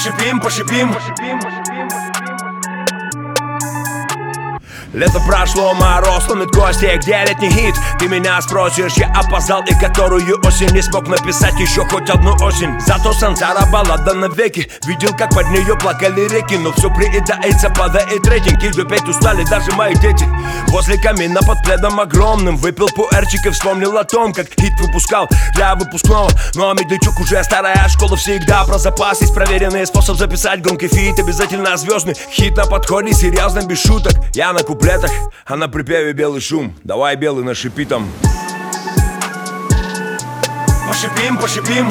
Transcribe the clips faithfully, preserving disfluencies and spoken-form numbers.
Пошипим, пошипим. Лето прошло, мороз ломит кости. Где летний хит? Ты меня спросишь, я опоздал. И которую осень не смог написать еще хоть одну осень. Зато Сансара баллада навеки. Видел, как под нее плакали реки. Но все приедается, падает рейтинг. И петь устали даже мои дети. Возле камина под пледом огромным выпил пуэрчик и вспомнил о том, как хит выпускал для выпускного. Ну а Медведчук уже старая школа. Всегда про запас есть проверенный способ записать громкий фит. Обязательно звездный хит на подходе, серьезно, без шуток. Я на куплетах, а на припеве белый шум. Давай, белый, нашипи там. Пошипим, пошипим.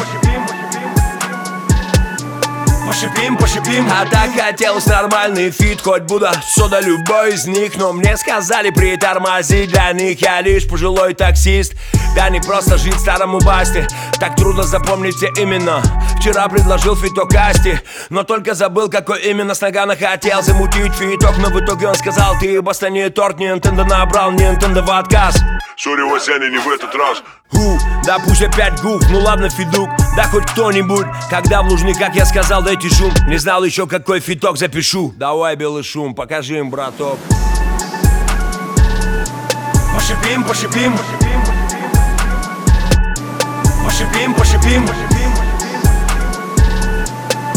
Пошипим, пошипим. А так хотелось нормальный фит, хоть буду сода любой из них. Но мне сказали притормозить, для них я лишь пожилой таксист. Да не просто жить старому басте, так трудно запомнить все именно. Вчера предложил фиток Касти, но только забыл, какой именно. С Нагана хотел замутить фиток, но в итоге он сказал: ты баста не торт, не Nintendo набрал, не Nintendo в отказ. Сори, Васяня, не в этот раз. Ху, да пусть опять гуф, ну ладно, фидук, да хоть кто-нибудь. Когда в лужник, как я сказал, дайте шум. Не знал еще, какой фиток запишу. Давай, белый шум, покажи им, браток. Пошипим, пошипим. Пошипим, пошипим.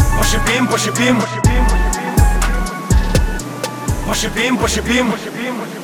Пошипим, пошипим. Пошипим, пошипим.